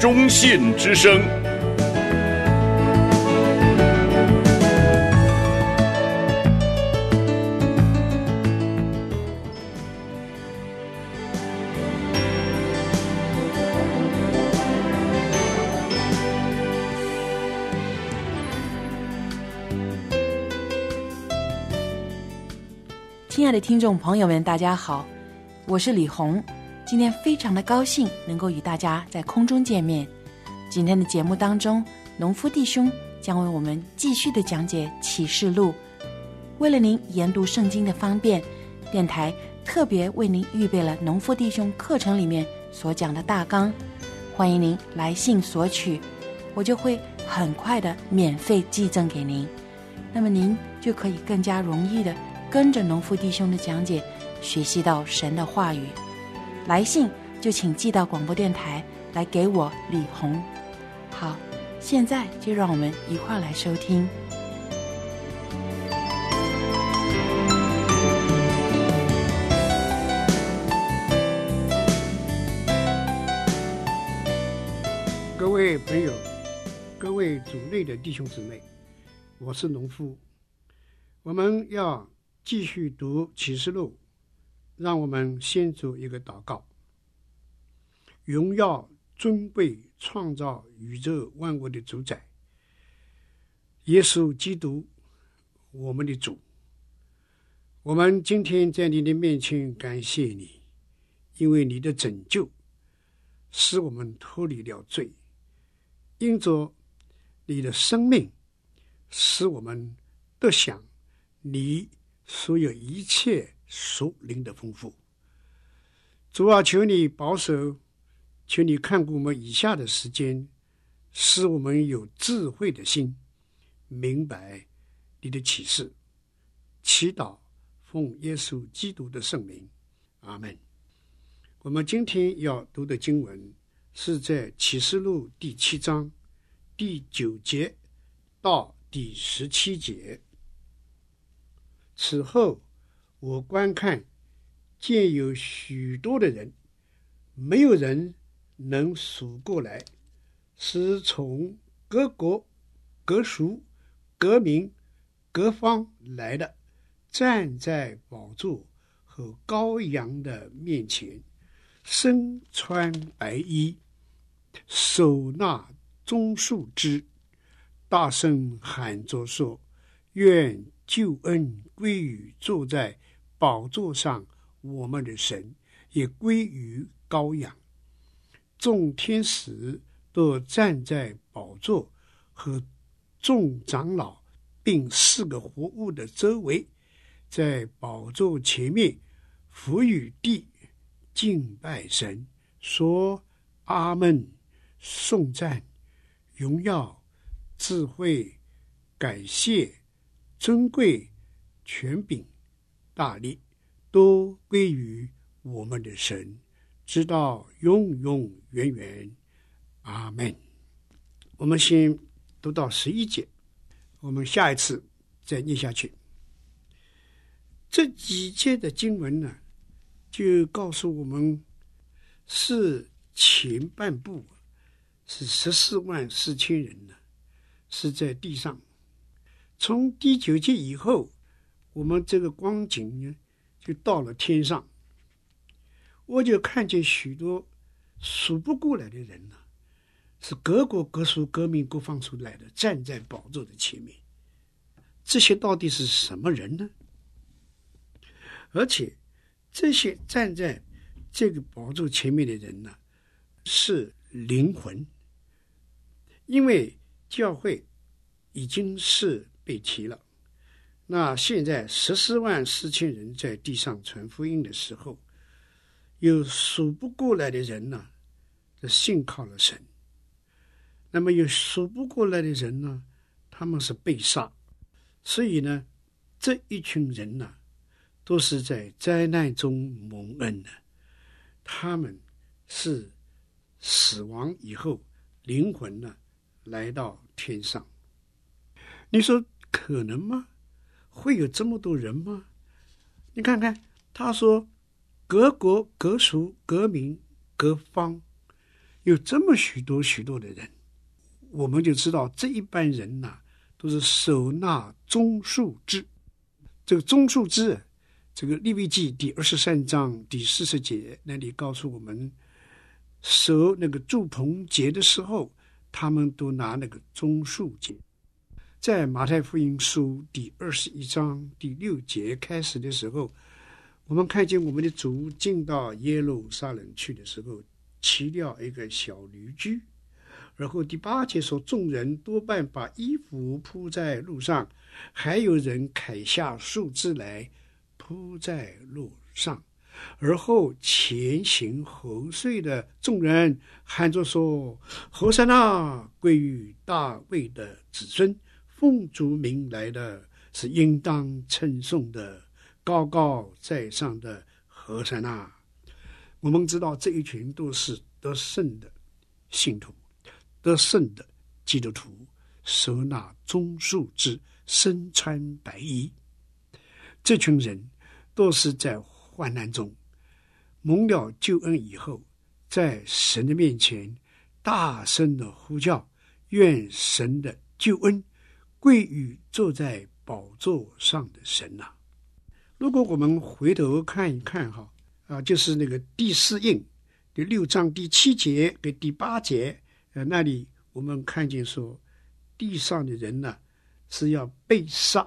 中信之声。 亲爱的听众朋友们，大家好，我是李红。今天非常的高兴能够与大家在空中见面。今天的节目当中，农夫弟兄将为我们继续的讲解启示录。为了您研读圣经的方便，电台特别为您预备了农夫弟兄课程里面所讲的大纲，欢迎您来信索取，我就会很快的免费寄赠给您。那么您就可以更加容易的跟着农夫弟兄的讲解，学习到神的话语。来信就请寄到广播电台来给我李红。好，现在就让我们一块来收听。 各位朋友，各位主内的弟兄姊妹，我是农夫。我们要继续读启示录，让我们先做一个祷告。荣耀尊贵创造宇宙万物的主宰耶稣基督，我们的主，我们今天在你的面前感谢你，因为你的拯救使我们脱离了罪，因着你的生命使我们得享你所有一切属灵的丰富。主啊，求你保守，求你看顾我们以下的时间，使我们有智慧的心，明白你的启示。祈祷奉耶稣基督的圣名，阿们。我们今天要读的经文是在启示录第7章第9节到第17节。此后我观看，见有许多的人，没有人能数过来，是从各国、各族、各民、各方来的，站在宝座和羔羊的面前，身穿白衣，手拿棕树枝，大声喊着说：愿救恩归于坐在宝座上我们的神，也归于羔羊。众天使都站在宝座和众长老并4个活物的周围，在宝座前面伏于地敬拜神，说：阿们，颂赞、荣耀、智慧、感谢、尊贵、权柄、大力，都归于我们的神，直到永永远远，阿们。我们先读到11节，我们下一次再念下去。这几节的经文呢，就告诉我们，是前半部是144000人呢，是在地上。从第9节以后，我们这个光景呢，就到了天上。我就看见许多数不过来的人呢，是各国各族各民各方出来的，站在宝座的前面。这些到底是什么人呢？而且这些站在这个宝座前面的人呢，是灵魂。因为教会已经是被提了，那现在144000人在地上传福音的时候，有数不过来的人呢，信靠了神。那么有数不过来的人呢，他们是被杀。所以呢，这一群人呢，都是在灾难中蒙恩的。他们是死亡以后，灵魂呢来到天上。你说可能吗？会有这么多人吗？你看看，他说各国各族各民各方， 有这么许多许多的人，我们就知道这一般人都是守纳棕树枝。这个棕树枝，这个利未记第23章第40节那里告诉我们，守那个住棚节的时候，他们都拿那个棕树节。在马太福音书第21章第6节开始的时候，我们看见我们的主进到耶路撒冷去的时候，骑了一个小驴驹。然后第8节说，众人多半把衣服铺在路上，还有人砍下树枝来铺在路上。而后前行后睡的众人喊着说，和散那，归于大卫的子孙，奉主名来的是应当称颂的，高高在上的和散那。我们知道这一群都是得胜的信徒，得胜的基督徒，手拿棕树枝，身穿白衣。这群人都是在患难中蒙了救恩以后，在神的面前大声的呼叫，愿神的救恩归于坐在宝座上的神啊。如果我们回头看一看就是那个第4印第6章第7节跟第8节，那里我们看见说，地上的人是要被杀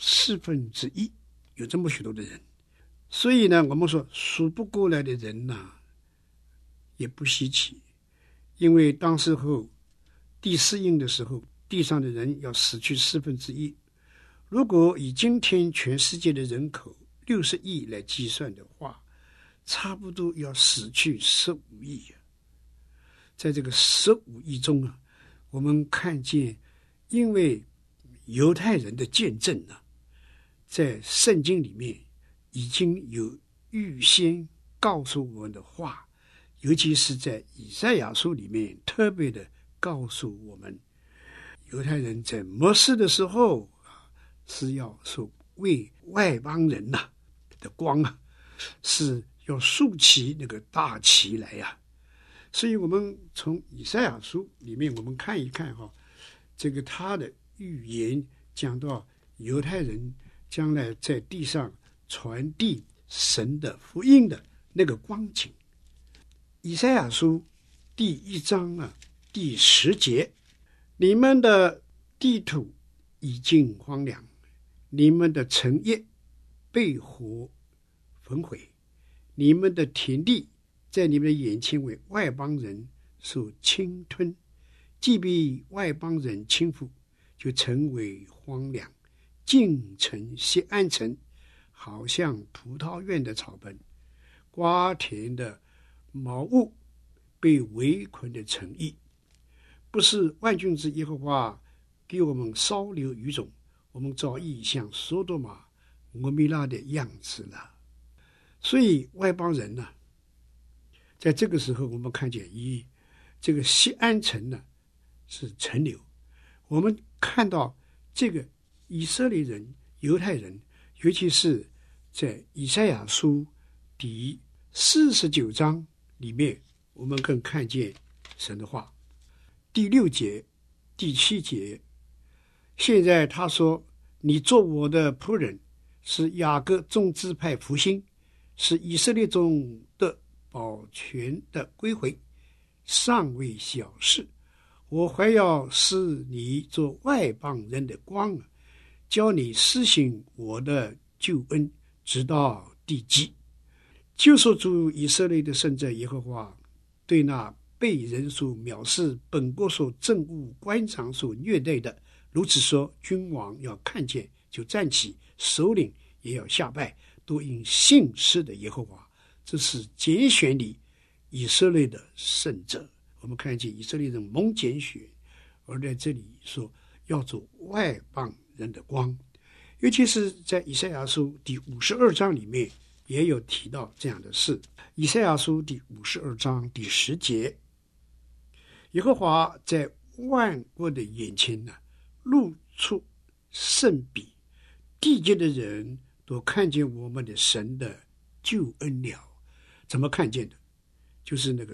1/4，有这么许多的人。所以呢，我们说数不过来的人也不稀奇，因为当时候第4印的时候，地上的人要死去1/4。如果以今天全世界的人口60亿来计算的话，差不多要死去15亿。在这个15亿中我们看见，因为犹太人的见证在圣经里面已经有预先告诉我们的话，尤其是在以赛亚书里面特别的告诉我们，犹太人在末世的时候是要说为外邦人的光是要竖起那个大旗来所以我们从以赛亚书里面我们看一看这个他的预言讲到犹太人将来在地上传递神的福音的那个光景。以赛亚书第1章第10节，你们的地土已经荒凉，你们的城业被火焚毁，你们的田地在你们的眼前为外邦人所侵吞，既被外邦人侵覆，就成为荒凉，尽成锡安城，好像葡萄园的草本，瓜田的茅屋，被围困的城邑。不是万军之耶和华给我们稍留余种，我们早已像索多玛、俄米拉的样子了。所以外邦人在这个时候我们看见这个锡安城是城流。我们看到这个以色列人、犹太人，尤其是在以赛亚书第49章里面，我们更看见神的话。第6节、第7节，现在他说，你做我的仆人，是雅各众支派复兴，是以色列中的保全的归回，尚未小事，我还要使你做外邦人的光，教你施行我的救恩，直到地极。救赎主以色列的圣者耶和华对那被人所藐视、本国所憎恶、官长所虐待的如此说，君王要看见就站起，首领也要下拜，都因信实的耶和华。这是拣选你以色列的圣者。我们看见以色列人蒙拣选，而在这里说要做外邦人的光。尤其是在以赛亚书第52章里面也有提到这样的事。以赛亚书第52章第10节，耶和华在万国的眼前露出圣笔，地界的人都看见我们的神的救恩了。怎么看见的？ 就是那个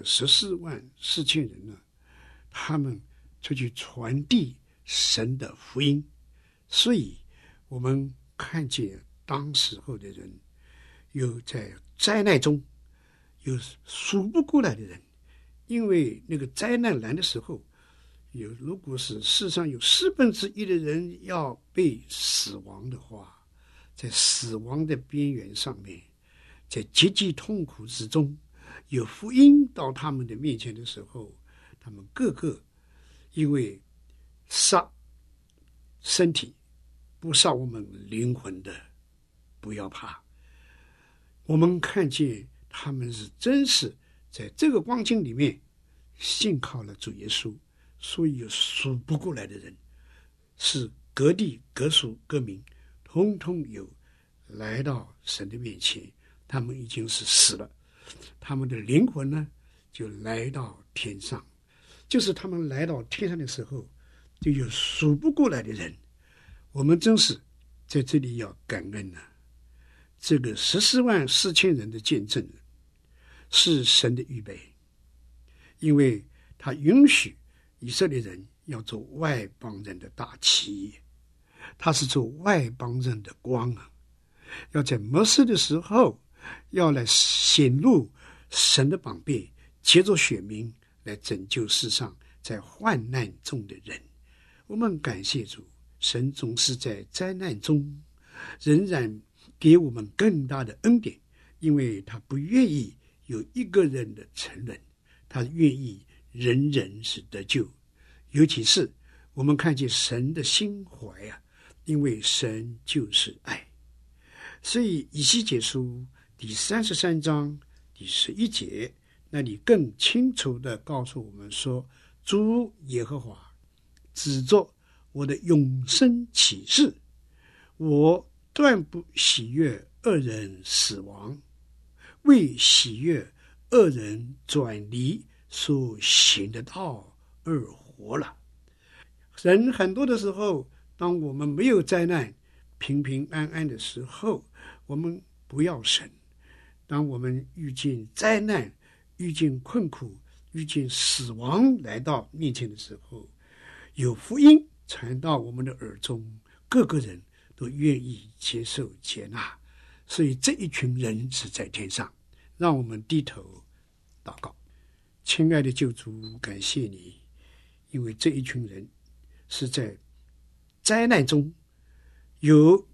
144000人呢，他们出去传递神的福音。所以我们看见当时候的人，有在灾难中有数不过来的人，因为那个灾难来的时候，如果是世上有1/4的人要被死亡的话，在死亡的边缘上面，在极其痛苦之中，有福音到他们的面前的时候，他们个个因为杀身体不杀我们灵魂的，不要怕。我们看见他们是真是在这个光景里面信靠了主耶稣，所以有数不过来的人，是各地各属各民，通通有来到神的面前。他们已经是死了，他们的灵魂呢就来到天上。就是他们来到天上的时候，就有数不过来的人。我们真是在这里要感恩啊，这个144000人的见证是神的预备，因为他允许以色列人要做外邦人的大旗业，他是做外邦人的光啊，要在末世的时候要来显露神的膀臂，借着选民来拯救世上在患难中的人。我们感谢主，神总是在灾难中仍然给我们更大的恩典，因为他不愿意有一个人的沉沦，他愿意人人是得救。尤其是我们看见神的心怀啊，因为神就是爱。所以以西结书第33章第11节那里更清楚地告诉我们说，主耶和华指着我的永生启示，我断不喜悦恶人死亡，为喜悦恶人转离所行的道而活了。人很多的时候，当我们没有灾难，平平安安的时候，我们不要神。当我们遇见灾难，遇见困苦，遇见死亡来到面前的时候，有福音传到我们的耳中，各个人都愿意接受接纳。所以这一群人是在天上。让我们低头祷告。亲爱的救主，感谢你，因为这一群人是在灾难中，有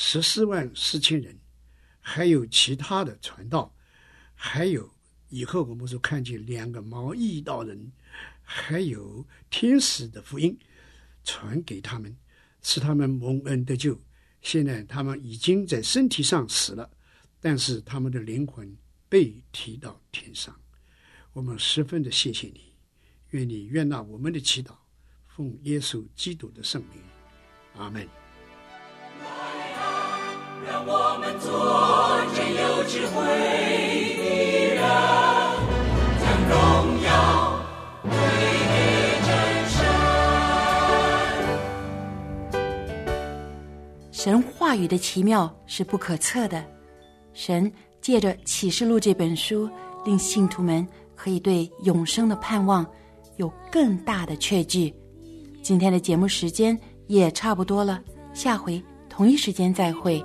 144000人，还有其他的传道，还有以后我们所看见2个毛利道人，还有天使的福音传给他们，使他们蒙恩得救。现在他们已经在身体上死了，但是他们的灵魂被提到天上。我们十分的谢谢你，愿你悦纳我们的祈祷，奉耶稣基督的圣名，阿们。 来啊，让我们做真有智慧的人，将荣耀归给真神。 神话语的奇妙是不可测的，神借着启示录这本书，令信徒们可以对永生的盼望有更大的确据。今天的节目时间也差不多了，下回同一时间再会。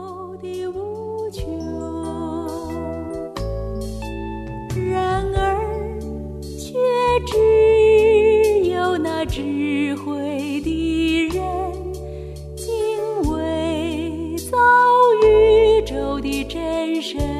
然而却只有那智慧的人，敬畏造宇宙的真神。